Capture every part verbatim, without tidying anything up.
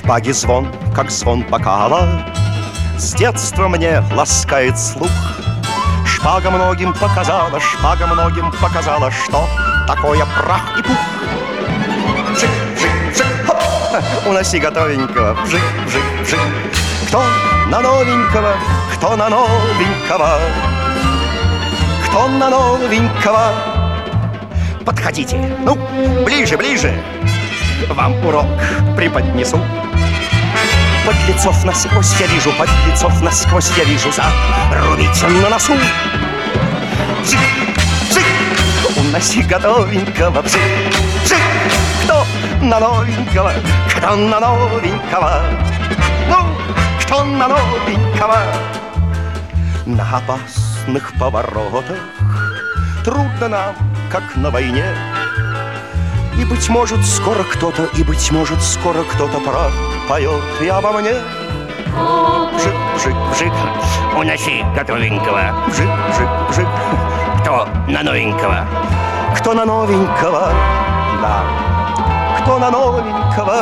шпаги звон, как звон бокала, с детства мне ласкает слух. Шпага многим показала, шпага многим показала, что такое прах и пух. Вжик, вжик, вжик, хоп, уноси готовенького, вжик, вжик, вжик. Кто на новенького, кто на новенького, кто на новенького. Подходите, ну, ближе, ближе, вам урок преподнесу. Подлецов насквозь я вижу, подлецов насквозь я вижу, зарубите на носу. Вжик, вжик, уноси готовенького, вжик, вжик. Кто на новенького, кто на новенького, ну, кто на новенького. На опасных поворотах трудно нам, как на войне. И, быть может, скоро кто-то, и, быть может, скоро кто-то пропоет и обо мне. Вжик, вжик, вжик, уноси готовенького, вжик, вжик, вжик. Кто на новенького, кто на новенького, да, кто на новенького.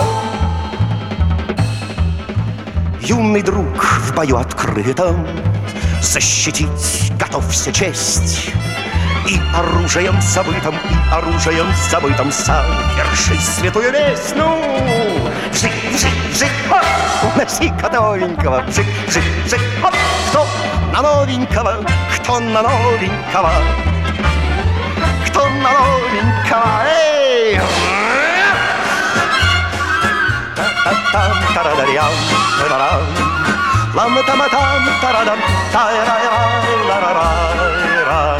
Юный друг в бою открытом защитить готовься честь. И оружием забытым, и оружием забытым соверши святую весть. Ну, вжик, вжик, вжик, хоп, уноси готовенького, вжик, вжик, вжик, хоп. Кто на новенького, кто на новенького, кто на новенького, эй! Та-та-там-тарадарям, тарарам, лам-там-там, тарадам, тай-рай-рай-ла-ра-рай-рай.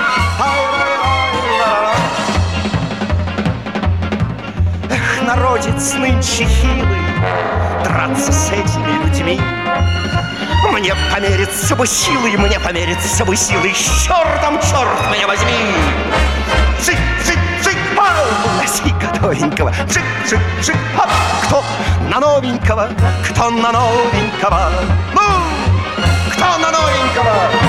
Эх, народец нынче хилый, драться с этими людьми. Мне помериться бы силой, мне помериться бы силой, с чертом, черт меня возьми. Вжик, вжик, вжик, пау, уноси готовенького, вжик, вжик, вжик, хоп. Кто на новенького, кто на новенького, ну, кто на новенького.